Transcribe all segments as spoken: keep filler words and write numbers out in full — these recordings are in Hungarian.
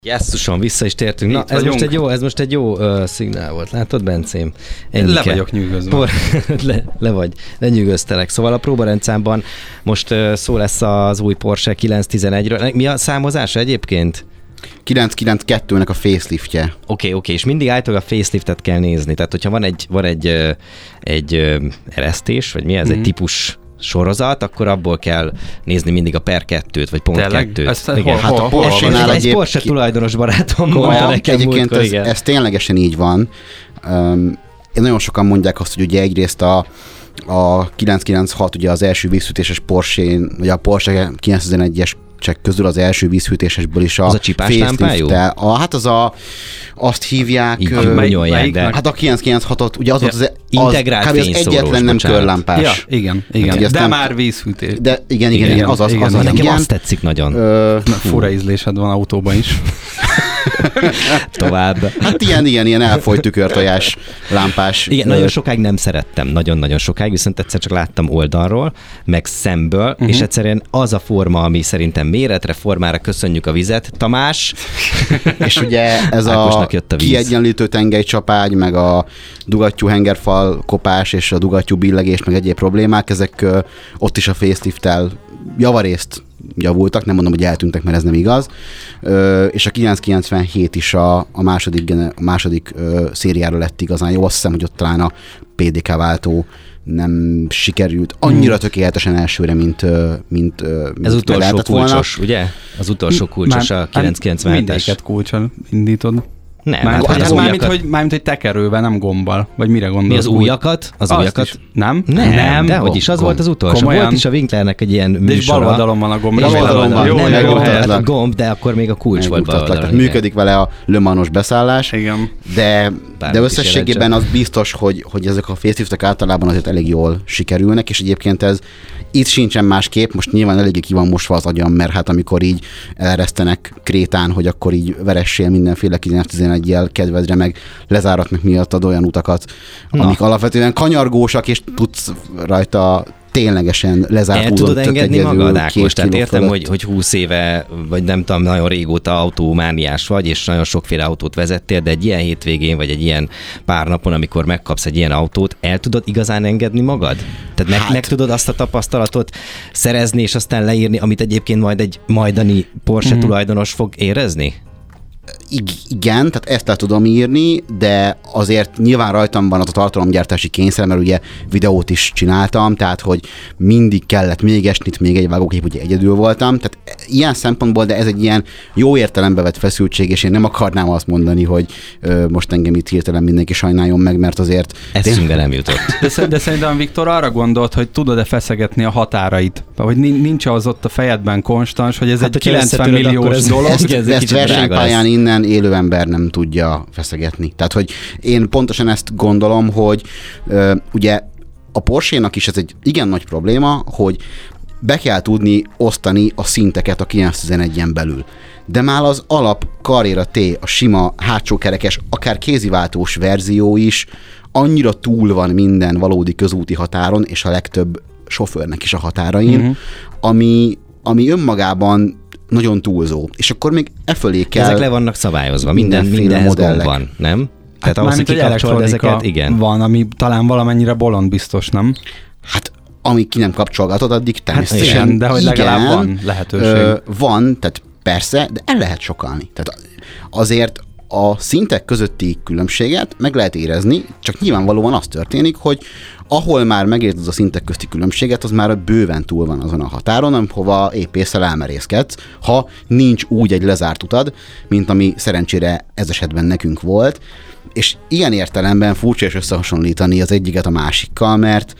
Jesszuson, vissza is tértünk. Na, ez most, egy jó, ez most egy jó uh, szignál volt. Látod, Bencém? Ennyike. Le vagyok nyűgözve. Por, le, le vagy, lenyűgöztelek. Szóval a próbarendszámban most uh, szó lesz az új Porsche kilenc tizenegyről. Mi a számozása egyébként? kilenc kilencvenkettőnek a faceliftje. Oké, okay, oké, okay. És mindig általában a faceliftet kell nézni. Tehát, hogyha van egy, van egy, egy, egy eresztés, vagy mi ez, mm-hmm. egy típus sorozat, akkor abból kell nézni mindig a per kettőt, vagy pont Tényleg? kettőt. Ezt igen. Hol, hát a Porsche-nál egy egyéb... Porsche tulajdonos barátom mondta nekem múltkor, ez, ez ténylegesen így van. Um, nagyon sokan mondják azt, hogy ugye egyrészt a, a kilenc kilencvenhat ugye az első vízhűtéses Porsche, vagy a Porsche kilenc tizenegyes közül az első vízhűtésesből is a az a csipás lámpájú? A, hát az a, azt hívják, így, ö, melyik, de... hát a kilenc kilencvenhatot, ugye az ja, volt az, integrált az, az egyetlen nem körlámpás. Ja, igen, igen. Hát, de nem, már vízhűtés. De igen, igen, igen, az az. Igen, az, az nekem azt tetszik nagyon. Ö, fura ízlésed van autóban is. Tovább. Hát ilyen, ilyen, ilyen elfolyt tükörtojás lámpás. Igen, nagyon sokáig nem szerettem, nagyon-nagyon sokáig, viszont egyszer csak láttam oldalról, meg szemből, uh-huh. és egyszerűen az a forma, ami szerintem méretre, formára köszönjük a vizet. Tamás! És ugye ez a, a kiegyenlítő tengelycsapágy, meg a dugattyú hengerfal kopás, és a dugattyú billegés, meg egyéb problémák, ezek ö, ott is a faceliftel javarészt javultak, nem mondom, hogy eltűntek, mert ez nem igaz, ö, és a kilenc kilencvenhét is a, a második, a második ö, szériára lett igazán jó. Azt hiszem, hogy ott talán a pé dé ká váltó nem sikerült annyira tökéletesen elsőre, mint, mint, mint ez utolsó kulcsos, volna. Ugye? Az utolsó kulcsos Már, a kilenc kilencvenhetes. Mindegyiket kulcson indítod. Nem, Már, hát, hát az mármint, hogy, mármint, hogy tekerővel, nem gombbal. Vagy mire gondolsz? Mi az újakat? Az újakat? Is. Nem? Nem, nem de hogy is, az gomb. Volt az utolsó. Komolyan? Volt is a Winklernek egy ilyen műsora. És bal oldalon van a gomb. Bal oldalon van. Jó, nem, jó, a gomb, de akkor még a kulcs volt bal oldalon. Működik vele a Le Mans-os beszállás. Igen. De, de összességében az biztos, hogy, hogy ezek a faceliftek általában azért elég jól sikerülnek, és egyébként ez itt sincsen más kép, most nyilván eléggé ki van mosva az agyam, mert hát amikor így eleresztenek krétán, hogy akkor így veressél mindenféle kilenc tizenegyel kedvedre, meg lezáratnak miattad olyan utakat, Na. amik alapvetően kanyargósak, és tudsz rajta ténylegesen lezárt el tudod engedni magad, Ákos? Tehát értem, hogy, hogy húsz éve, vagy nem tudom, nagyon régóta autómániás vagy, és nagyon sokféle autót vezettél, de egy ilyen hétvégén, vagy egy ilyen pár napon, amikor megkapsz egy ilyen autót, el tudod igazán engedni magad? Tehát hát. meg, meg tudod azt a tapasztalatot szerezni, és aztán leírni, amit egyébként majd egy majdani Porsche mm-hmm. tulajdonos fog érezni? Igen, tehát ezt el tudom írni, de azért nyilván rajtam van az a tartalomgyártási kényszer, mert ugye videót is csináltam, tehát hogy mindig kellett még esnit, még egy vágókép, ugye egyedül voltam, tehát ilyen szempontból, de ez egy ilyen jó értelembe vett feszültség, és én nem akarnám azt mondani, hogy ö, most engem itt hirtelen mindenki sajnáljon meg, mert azért... Eszünkbe nem jutott. De, de szerintem Viktor arra gondolt, hogy tudod-e feszegetni a határait, hogy nincs az ott a fejedben konstans, hogy ez hát, egy kilencven milliós dolog. Ezt, ezt versenypályán innen élő ember nem tudja feszegetni. Tehát, hogy én pontosan ezt gondolom, hogy ö, ugye a Porsche-nak is ez egy igen nagy probléma, hogy be kell tudni osztani a szinteket a kilenc tizenegyen belül. De már az alap Carrera T, a sima hátsókerekes, akár kéziváltós verzió is annyira túl van minden valódi közúti határon, és a legtöbb sofőrnek is a határain, mm-hmm. ami, ami önmagában nagyon túlzó. És akkor még e fölé kell... Ezek le vannak szabályozva, minden, mindenhez gomb van, nem? Tehát hát ahhoz, hogy kikapcsolod ezeket, igen. Van, ami talán valamennyire bolond biztos, nem? Hát amíg ki nem kapcsolgatod, addig természetesen hát igen, de hogy legalább igen, van lehetőség. Ö, van, tehát persze, de el lehet sokalni. Tehát azért a szintek közötti különbséget meg lehet érezni, csak nyilvánvalóan az történik, hogy ahol már megérzed a szintek közti különbséget, az már bőven túl van azon a határon, ahova épp észre elmerészkedsz, ha nincs úgy egy lezárt utad, mint ami szerencsére ez esetben nekünk volt, és ilyen értelemben furcsa és összehasonlítani az egyiket a másikkal, mert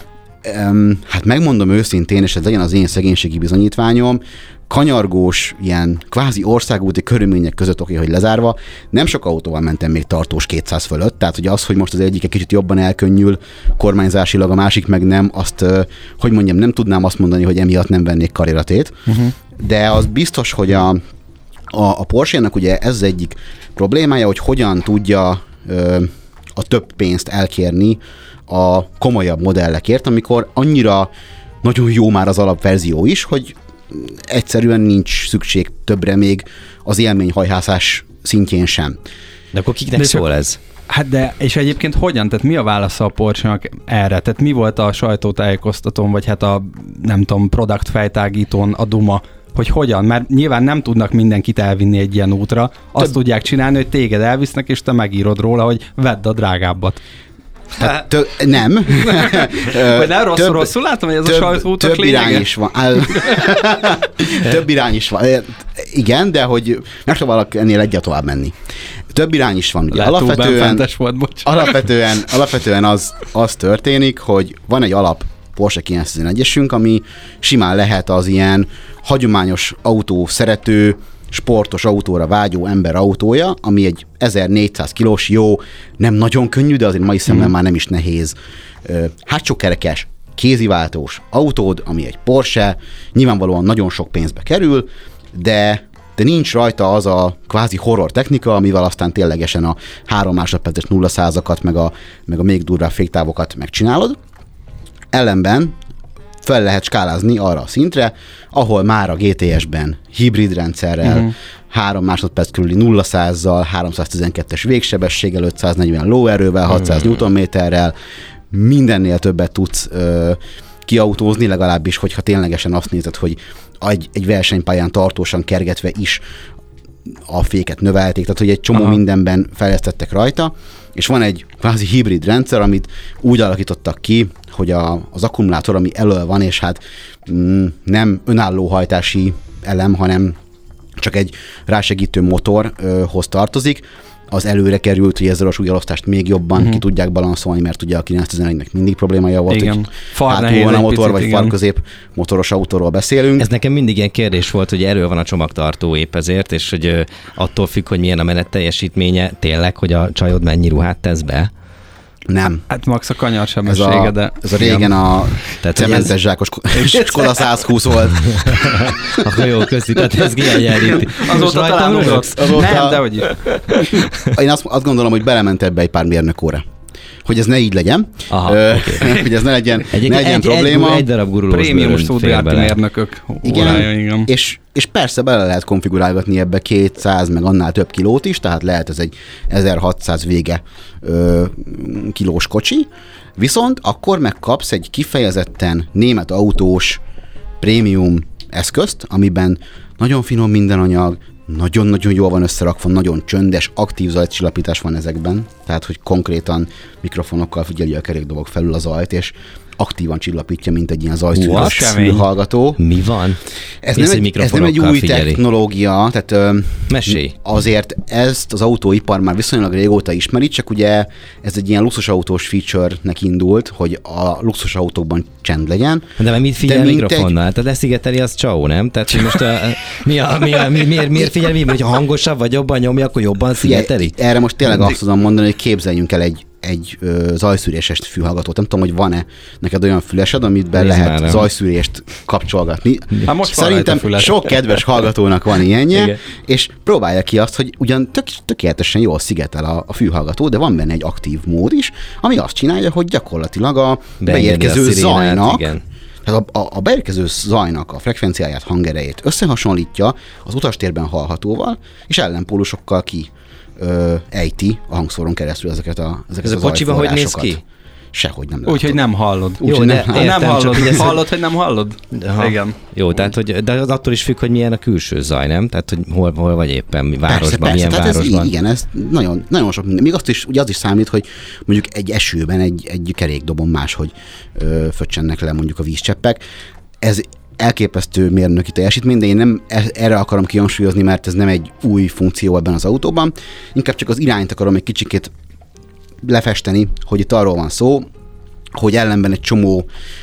um, hát megmondom őszintén, és ez legyen az én szegénységi bizonyítványom, kanyargós, ilyen kvázi országúti körülmények között, oké, hogy lezárva, nem sok autóval mentem még tartós kétszáz fölött, tehát hogy az, hogy most az egyik egy kicsit jobban elkönnyül kormányzásilag, a másik meg nem, azt, hogy mondjam, nem tudnám azt mondani, hogy emiatt nem vennék Carrera T-t, uh-huh. de az biztos, hogy a, a, a Porsche-nak ugye ez az egyik problémája, hogy hogyan tudja ö, a több pénzt elkérni a komolyabb modellekért, amikor annyira nagyon jó már az alapverzió is, hogy egyszerűen nincs szükség többre még az élményhajhászás szintjén sem. De akkor kiknek de szól ez? Hát de, és egyébként hogyan? Tehát mi a válasza a Porsche-nak erre? Tehát mi volt a sajtótájékoztatón, vagy hát a, nem tudom, product fejtágítón a duma, hogy hogyan? Mert nyilván nem tudnak mindenkit elvinni egy ilyen útra. Azt Több... tudják csinálni, hogy téged elvisznek, és te megírod róla, hogy vedd a drágábbat. Hát, tö- nem. Vagy nem rosszul, rosszul látom, hogy ez több, a sajtóútok több irány is van. Több irány is van. Igen, de hogy megpróbálok ennél egyet tovább menni. Több irány is van. Ugye. Alapvetően, volt, alapvetően, alapvetően az, az történik, hogy van egy alap Porsche kilencszáztizenegyesünk, ami simán lehet az ilyen hagyományos autó szerető, sportos autóra vágyó ember autója, ami egy ezernégyszáz kilós, jó, nem nagyon könnyű, de azért mai szemben mm. már nem is nehéz. Hátsókerekes, kéziváltós autód, ami egy Porsche, nyilvánvalóan nagyon sok pénzbe kerül, de, de nincs rajta az a kvázi horror technika, amivel aztán ténylegesen a három másodperces nulla százakat, meg a, meg a még durvább féktávokat megcsinálod. Ellenben fel lehet skálázni arra a szintre, ahol már a gé té es-ben hibrid rendszerrel, uh-huh. három másodperc körüli nulla százzal, háromszáztizenkettes végsebességgel, ötszáznegyven lóerővel, hatszáz uh-huh. newtonméterrel mindennél többet tudsz ö, kiautózni, legalábbis, hogyha ténylegesen azt nézed, hogy egy, egy versenypályán tartósan kergetve is a féket növelték, tehát hogy egy csomó Aha. mindenben fejlesztettek rajta, és van egy kvázi hibrid rendszer, amit úgy alakítottak ki, hogy a, az akkumulátor, ami elől van, és hát mm, nem önálló hajtási elem, hanem csak egy rásegítő motorhoz tartozik, az előre került, hogy ezzel a súlyelosztást még jobban uh-huh. ki tudják balanszolni, mert ugye a kilencszáztizenegynek mindig problémája volt, igen. hogy hátul van a motor, picit, vagy igen. farközép motoros autóról beszélünk. Ez nekem mindig ilyen kérdés volt, hogy erről van a csomagtartó épp ezért, és hogy ö, attól függ, hogy milyen a menet teljesítménye, tényleg, hogy a csajod mennyi ruhát tesz be. Nem. Hát max a kanyarsebessége, de... Ez a régen a cementes zsákos Skoda száz húsz volt. Akkor jó, köszi, tehát ez kiegyenlíti. Azóta talán ugrott. Nem, de hogy is. Én azt, azt gondolom, hogy belement ebbe egy pár mérnökóra. Hogy ez ne így legyen. Aha, Ö, okay. Hogy ez ne legyen, egy, ne legyen egy, probléma. Egy, egy darab gurulós prémium stúdiárti mérnökök órája, igen. igen. És, és persze bele lehet konfigurálgatni ebbe kétszáz, meg annál több kilót is, tehát lehet ez egy ezerhatszáz vége ö, kilós kocsi, viszont akkor megkapsz egy kifejezetten német autós prémium eszközt, amiben nagyon finom minden anyag, nagyon-nagyon jól van összerakva, nagyon csöndes, aktív zajcsillapítás van ezekben, tehát hogy konkrétan mikrofonokkal figyeli a kerékdobok felül a zajt, és aktívan csillapítja, mint egy ilyen zajszűrős fülhallgató. Mi van? Ez nem, egy, ez nem egy új figyeli. technológia, tehát Mesélj. Azért ezt az autóipar már viszonylag régóta ismeri, csak ugye ez egy ilyen luxusautós feature-nek indult, hogy a luxusautókban csend legyen. De mert mit figyel a mikrofonnal? Egy... Tehát leszigeteli, az csau, nem? Tehát hogy most a, mi a, mi a, mi, miért, miért figyel, mi, hogy ha hangosabb vagy jobban nyomja, akkor jobban szigeteli? Erre most tényleg azt tudom mondani, hogy képzeljünk el egy egy ö, zajszűréses fülhallgatót. Nem tudom, hogy van-e neked olyan fülesed, amit be lehet már zajszűrést kapcsolgatni. Hát most szerintem sok kedves hallgatónak van ilyenje, igen. És próbálja ki azt, hogy ugyan tök, tökéletesen jól szigetel a, a fülhallgató, de van benne egy aktív mód is, ami azt csinálja, hogy gyakorlatilag a beérkező zajnak, tehát a, a, a beérkező zajnak a frekvenciáját, hangerejét összehasonlítja az utastérben hallhatóval, és ellenpólusokkal ki Ö, ejti a hangszóron keresztül ezeket a ezeket Ez a kocsiban hogy néz ki? Sehogy nem látom. Úgyhogy nem hallod. Úgy, Jó, nem, de nem hallod. Ez hallod, hogy nem hallod? Aha. Igen. Jó, tehát hogy, de az attól is függ, hogy milyen a külső zaj, nem? Tehát, hogy hol, hol vagy éppen, mi városban, persze, persze. milyen Tehát városban. Ez, igen, ez nagyon, nagyon sok minden. Még azt is, ugye az is számít, hogy mondjuk egy esőben, egy, egy kerékdobon máshogy ö, föccsennek le mondjuk a vízcseppek. Ez elképesztő mérnöki teljesítmény, de én nem erre akarom kihangsúlyozni, mert ez nem egy új funkció ebben az autóban. Inkább csak az irányt akarom egy kicsikét lefesteni, hogy itt arról van szó, hogy ellenben egy csomó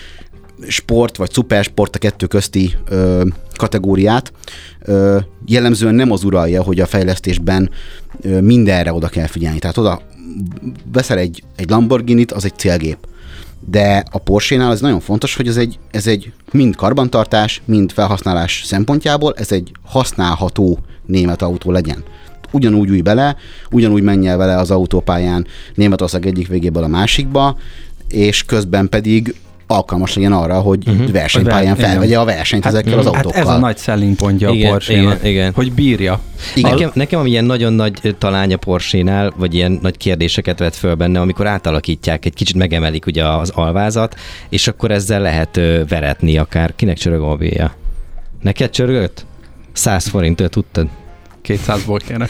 sport vagy szupersport a kettő közti ö, kategóriát ö, jellemzően nem az uralja, hogy a fejlesztésben ö, mindenre oda kell figyelni. Tehát oda veszel egy, egy Lamborghinit, az egy célgép. De a Porsche-nál ez nagyon fontos, hogy ez egy, ez egy mind karbantartás, mind felhasználás szempontjából, ez egy használható német autó legyen. Ugyanúgy ülj bele, ugyanúgy menj el vele az autópályán Németország egyik végéből a másikba, és közben pedig alkalmas legyen arra, hogy uh-huh. versenypályán felvegye a versenyt hát, ezekkel az autókkal. Hát ez a nagy selling pontja a Porsche-nak, hogy bírja. Igen. Nekem, nekem ami ilyen nagyon nagy talány a Porsche-nál, vagy ilyen nagy kérdéseket vet föl benne, amikor átalakítják, egy kicsit megemelik ugye az alvázat, és akkor ezzel lehet veretni akár. Kinek csörög a mobilja? Neked csörgött? száz forintől tudtad? kétszázból kéne.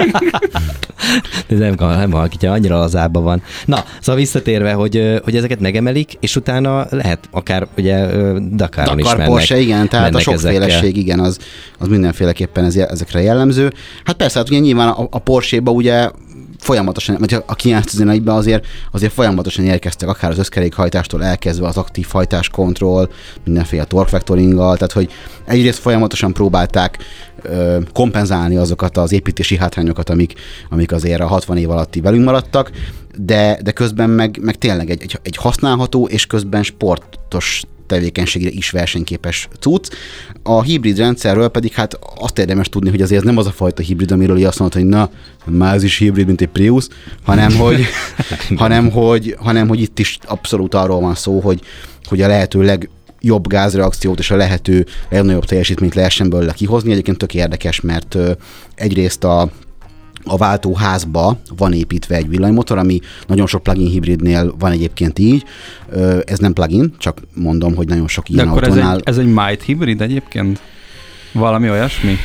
De nem, nem halkítja, annyira lazába van. Na, szóval visszatérve, hogy, hogy ezeket megemelik, és utána lehet akár ugye Dakaron Dakar is mennek. Porsche, igen, tehát a sokféleség, ezekkel. igen, az, az mindenféleképpen ez, ezekre jellemző. Hát persze, hát ugye nyilván a, a Porsche-ba ugye folyamatosan, vagy a kilencszáztizenegyben azért, azért folyamatosan érkeztek akár az összkerékhajtástól elkezdve az aktív hajtáskontroll, mindenféle torque vectoringgal, tehát hogy egyrészt folyamatosan próbálták ö, kompenzálni azokat az építési hátrányokat, amik, amik azért a hatvan év alatti velünk maradtak, de, de közben meg, meg tényleg egy, egy, egy használható és közben sportos tevékenységre is versenyképes cucc. A hibrid rendszerről pedig hát azt érdemes tudni, hogy azért ez nem az a fajta hibrid, amiről azt mondod, hogy na, már ez is hibrid, mint egy Prius, hanem hogy, hanem, hogy, hanem hogy itt is abszolút arról van szó, hogy, hogy a lehető legjobb gázreakciót és a lehető legnagyobb teljesítményt lehessen belőle kihozni. Egyébként tök érdekes, mert egyrészt a a váltóházba van építve egy villanymotor, ami nagyon sok plug-in hibridnél van egyébként így. Ez nem plug-in, csak mondom, hogy nagyon sok ilyen De akkor autónál... ez egy, ez egy mild hibrid egyébként? Valami olyasmi?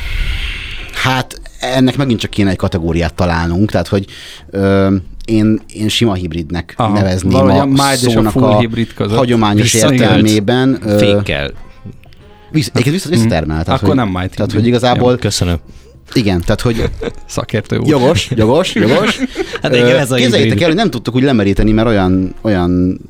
Hát ennek megint csak kéne egy kategóriát találnunk, tehát hogy ö, én, én sima hibridnek Aha, nevezném a, a szónak a, a hagyományos értelmében. Fékkel. Vissza, vissza, visszatermel. Akkor hogy, nem mild hibrid. Tehát, hogy igazából... Jó, köszönöm. Igen, tehát hogy... Szakértő úr. Jogos, jogos, jogos. Hát igen, ez a Képzeljétek el, hogy nem tudtuk úgy lemeríteni, mert olyan, olyan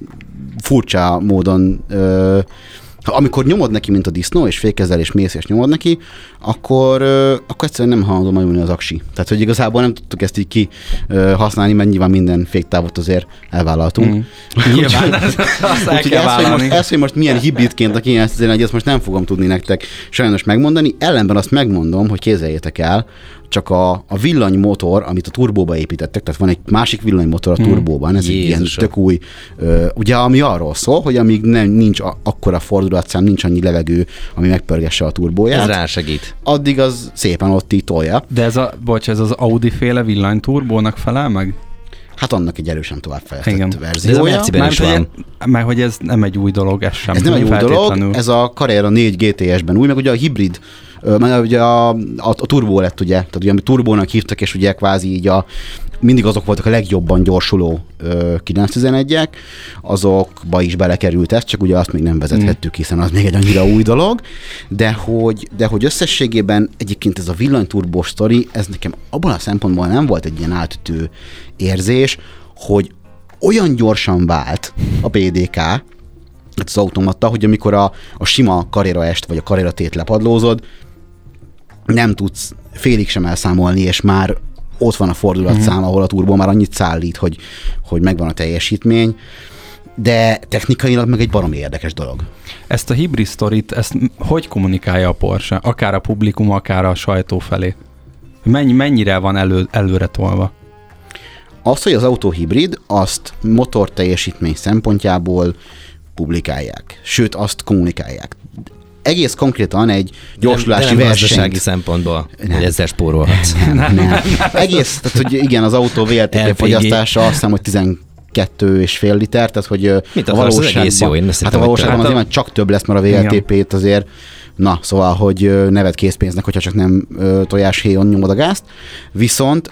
furcsa módon, ö, amikor nyomod neki, mint a disznó, és fékezzel, és mész, és nyomod neki, akkor, ö, akkor egyszerűen nem hajlandó majulni az aksi. Tehát, hogy igazából nem tudtuk ezt így ki ö, használni, mert nyilván minden féktávot azért elvállaltunk. Mm. Nyilván, azt el Úgyhogy kell ezt, hogy most, vállalni. ezt, hogy most milyen hibridként a kilencszázegy, ezt most nem fogom tudni nektek sajnos megmondani. Ellenben azt megmondom, hogy képzeljétek el, csak a, a villanymotor, amit a turbóba építettek, tehát van egy másik villanymotor a turbóban, ez egy ilyen tök új, ö, ugye ami arról szól, hogy amíg nem, nincs a, akkora fordulatszám, nincs annyi levegő, ami megpörgesse a turbóját. Ez rásegít. Addig az szépen ott így tolja. De ez a, bocs, ez az Audi féle villanyturbónak felel meg? Hát annak egy erősen továbbfejlesztett verziója. Mert hogy, mert hogy ez nem egy új dolog, ez sem. Ez nem egy új dolog, ez a Carrera négy gé té es-ben új, meg ugye a hibrid, mert ugye a, a, a turbó lett, ugye, tehát ugye amit turbónak hívtak, és ugye kvázi így a, mindig azok voltak a legjobban gyorsuló kilencszáztizenegyek, azokba is belekerült ez, csak ugye azt még nem vezethettük, hiszen az még egy annyira új dolog, de hogy, de hogy összességében egyébként ez a villanyturbós sztori, ez nekem abban a szempontból nem volt egy ilyen átütő érzés, hogy olyan gyorsan vált a bé dé ká, az automata, hogy amikor a, a sima Carrera est vagy a Carrera T-t lepadlózod, nem tudsz félig sem elszámolni, és már ott van a fordulatszám, uh-huh. ahol a turbó már annyit szállít, hogy, hogy megvan a teljesítmény, de technikailag meg egy baromi érdekes dolog. Ezt a hibrid sztorit, ezt hogy kommunikálja a Porsche? Akár a publikum, akár a sajtó felé? Mennyi, mennyire van elő, előre tolva? Azt, hogy az autó hibrid, azt motor teljesítmény szempontjából publikálják. Sőt, azt kommunikálják. Egész konkrétan egy gyorsulási versenyt. Gazdasági szempontból, nem. Hogy ezzel spórolhatsz. Nem, nem, nem. Egész, tehát hogy igen, az autó vé el té pé fogyasztása azt hiszem, hogy tizenkettő és fél liter, tehát hogy mit a valóságban, hát a valóságban azért már csak több lesz, mert a vé el té pét azért, na, szóval, hogy nevet készpénznek, hogyha csak nem tojáshéjon nyomod a gázt. Viszont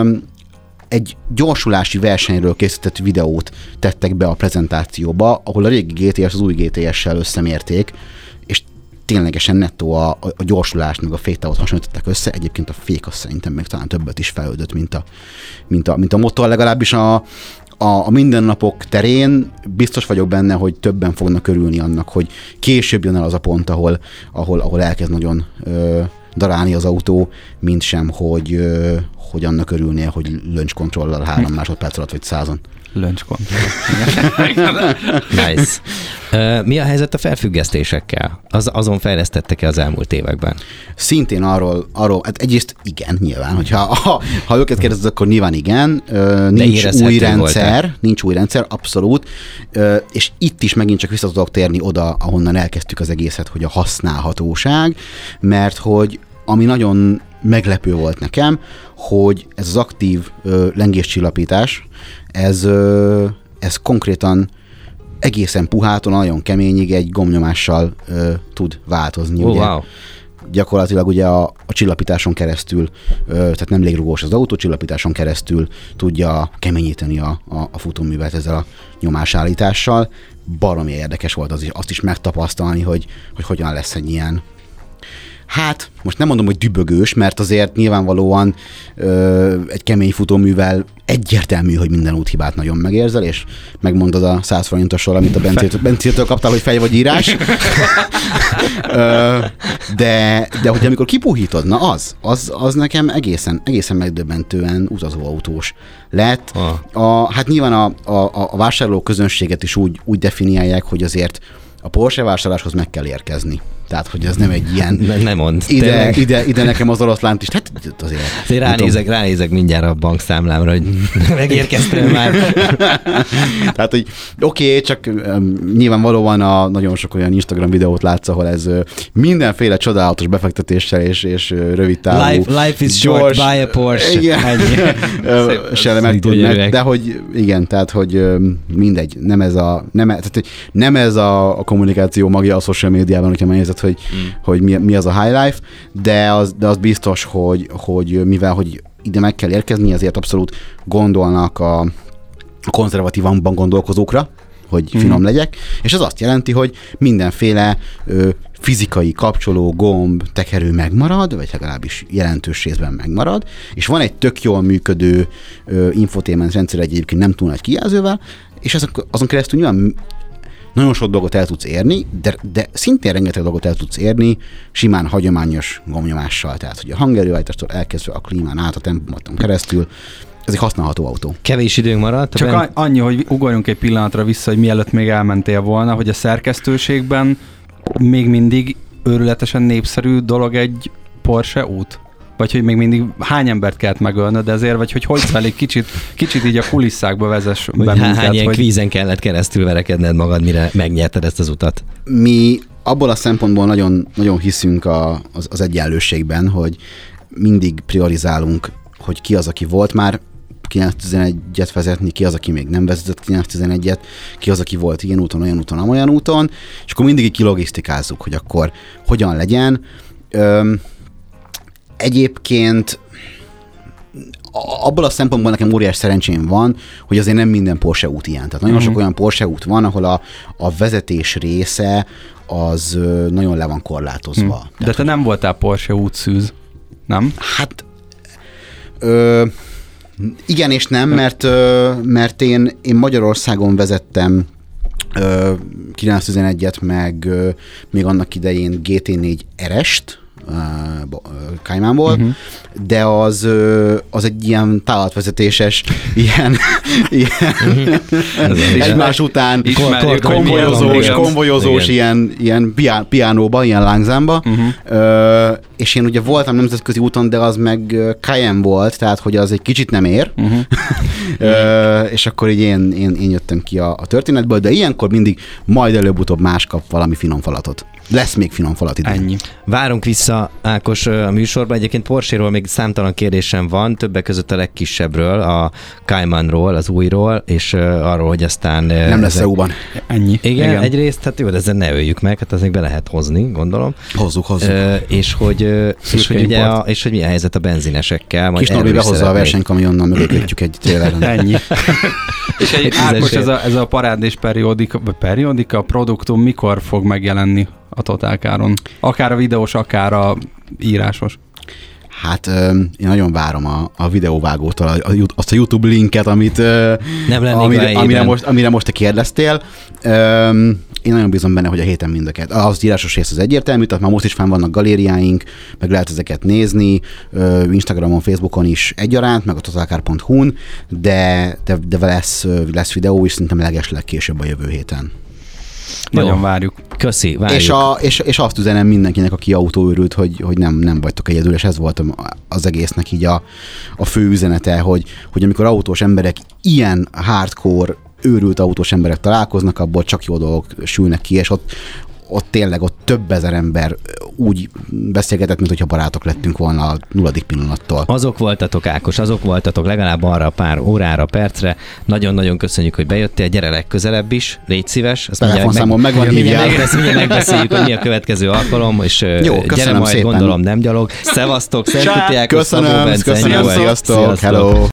egy gyorsulási versenyről készített videót tettek be a prezentációba, ahol a régi gé té es az új gé té es-sel összemérték, és ténylegesen nettó a, a gyorsulást, meg a féktávot hasonlították össze. Egyébként a fék azt szerintem még talán többet is fejlődött, mint a, mint a, mint a motor, legalábbis a, a, a mindennapok terén biztos vagyok benne, hogy többen fognak örülni annak, hogy később jön el az a pont, ahol, ahol, ahol elkezd nagyon ö, darálni az autó, mint sem, hogy, ö, hogy annak örülnél, hogy launch controllal három hm. másodperc alatt vagy százon. Launch control. Nice. Uh, mi a helyzet a felfüggesztésekkel? Az, azon fejlesztettek-e az elmúlt években? Szintén arról, arról hát egyrészt igen, nyilván, hogyha ha, ha őket kérdezed, akkor nyilván igen. Uh, nincs új rendszer, volt-e? nincs új rendszer, abszolút. Uh, és itt is megint csak vissza tudok térni oda, ahonnan elkezdtük az egészet, hogy a használhatóság, mert hogy ami nagyon meglepő volt nekem, hogy ez az aktív ö, lengéscsillapítás, ez, ö, ez konkrétan egészen puhától, nagyon keményig egy gombnyomással ö, tud változni. Oh, ugye? Wow. Gyakorlatilag ugye a, a csillapításon keresztül, ö, tehát nem légrugós az autó, csillapításon keresztül tudja keményíteni a, a, a futóművet ezzel a nyomásállítással. Baromi érdekes volt az is, azt is megtapasztalni, hogy, hogy hogyan lesz egy ilyen. Hát, most nem mondom, hogy dübögős, mert azért nyilvánvalóan ö, egy kemény futóművel egyértelmű, hogy minden úthibát nagyon megérzel, és megmondod a száz forintosról, amit a Bencétől kaptál, hogy fej vagy írás. ö, de, de hogy amikor kipuhítod, na az, az, az nekem egészen, egészen megdöbbentően utazóautós lett. Ah. A, hát nyilván a, a, a vásárló közönséget is úgy, úgy definiálják, hogy azért a Porsche vásárláshoz meg kell érkezni. Tehát, hogy ez nem egy ilyen... Ne, nem mond. Ide, ide, ide nekem az oroszlánt is. Hát azért... Én ránézek, ránézek mindjárt a bankszámlámra, hogy megérkeztél már. Tehát, hogy oké, okay, csak um, nyilvánvalóan a nagyon sok olyan Instagram videót látsz, ahol ez uh, mindenféle csodálatos befektetéssel és, és uh, rövid távú... Life, life is short, buy a Porsche. Igen. Se megtudnak, de hogy igen, tehát, hogy um, mindegy, nem ez a, nem, tehát, nem ez a, a kommunikáció magja a social médiában, hogyha megnézed, hogy, mm. hogy mi, mi az a high life, de az, de az biztos, hogy, hogy mivel hogy ide meg kell érkezni, ezért abszolút gondolnak a, a konzervatívabban gondolkozókra, hogy mm. finom legyek, és ez azt jelenti, hogy mindenféle ö, fizikai kapcsoló, gomb, tekerő megmarad, vagy legalábbis jelentős részben megmarad, és van egy tök jól működő ö, infotainment rendszer egyébként nem túl nagy kijelzővel, és azon, azon keresztül nyilván nagyon sok dolgot el tudsz érni, de, de szintén rengeteg dolgot el tudsz érni simán hagyományos gombnyomással. Tehát, hogy a hangerőállítástól elkezdve a klímán át, a tempomaton keresztül, ez egy használható autó. Kevés időnk maradt. Csak ben... annyi, hogy ugorjunk egy pillanatra vissza, hogy mielőtt még elmentél volna, hogy a szerkesztőségben még mindig őrületesen népszerű dolog egy Porsche út? Vagy hogy még mindig hány embert kellett megölnöd ezért, vagy hogy hogy zajlik kicsit, kicsit így a kulisszákba vezess be minket. Hány ilyen hogy... kvízen kellett keresztül verekedned magad, mire megnyerted ezt az utat? Mi abból a szempontból nagyon, nagyon hiszünk a, az, az egyenlőségben, hogy mindig priorizálunk, hogy ki az, aki volt már kilencszáztizenegyet vezetni, ki az, aki még nem vezetett kilencszáztizenegyet, ki az, aki volt ilyen úton, olyan úton, olyan úton, és akkor mindig kilogisztikázzuk, hogy akkor hogyan legyen. Öm, Egyébként abból a szempontból nekem óriás szerencsém van, hogy azért nem minden Porsche út ilyen. Tehát nagyon mm-hmm. sok olyan Porsche út van, ahol a, a vezetés része az nagyon le van korlátozva. Mm. De Tehát, te nem voltál Porsche útszűz, nem? Hát ö, igen és nem, mert, ö, mert én, én Magyarországon vezettem ö, kilencszáztizenegyet, meg ö, még annak idején gé té négy er est, Caymanból, uh-huh. de az, az egy ilyen tálatvezetéses, ilyen, ilyen uh-huh. egymás után konvojozós, konvojozós ilyen, ilyen piánóba, ilyen lángzámba, uh-huh. és én ugye voltam nemzetközi úton, de az meg Cayenne volt, tehát hogy az egy kicsit nem ér, uh-huh. és akkor így én, én, én jöttem ki a, a történetből, de ilyenkor mindig majd előbb-utóbb más kap valami finom falatot. Lesz még finom falat idén. Ennyi. Várunk vissza, Ákos, a műsorban. Egyébként Porsche-ról még számtalan kérdésem van, többek között a legkisebbről, a Caymanról, az újról, és arról, hogy aztán... Nem lesz é u-ban. Ennyi. Igen, Igen, egyrészt, hát jó, de ezzel ne öljük meg, hát az még be lehet hozni, gondolom. Hozzuk, hozzuk. Uh, és hogy, és hogy, ugye a, és hogy mi a helyzet a benzinesekkel. Kis Norbi behozza a versenykamionnal, mögöttjük egy traileron. Ennyi. És egy Ákos, ez a, ez a parád és periódika, periódika produktum mikor fog megjelenni a Total Car-on? Akár a videós, akár a írásos. Hát én nagyon várom a, a videóvágótól a, a, azt a YouTube linket, amit, Nem amire, amire, most, amire most te kérdeztél. Én nagyon bízom benne, hogy a héten mindeket. Az írásos rész az egyértelmű, tehát már most is fenn vannak galériáink, meg lehet ezeket nézni, Instagramon, Facebookon is egyaránt, meg a totalcar pont hu-n, de, de, de lesz, lesz videó is szerintem legesleg később a jövő héten. Nagyon várjuk. Köszi, várjuk. És, a, és, és azt üzenem mindenkinek, aki autóőrült, hogy, hogy nem, nem vagytok egyedül, és ez volt az egésznek így a, a fő üzenete, hogy, hogy amikor autós emberek ilyen hardcore őrült autós emberek találkoznak, abból csak jó dolgok sülnek ki, és ott, ott tényleg ott több ezer ember úgy beszélgetett, mint hogyha barátok lettünk volna a nulladik pillanattól. Azok voltatok, Ákos, azok voltatok legalább arra pár órára, percre. Nagyon-nagyon köszönjük, hogy bejöttél, gyere legközelebb is, légy szíves. Telefonszámon meg, megvan, hívjál. Mindjárt megbeszéljük, hogy mi a következő alkalom, és jó, gyere majd, szépen. Gondolom nem gyalog. Szevasztok, szerkutiák, köszönöm, köszönöm, sziasztok, hello.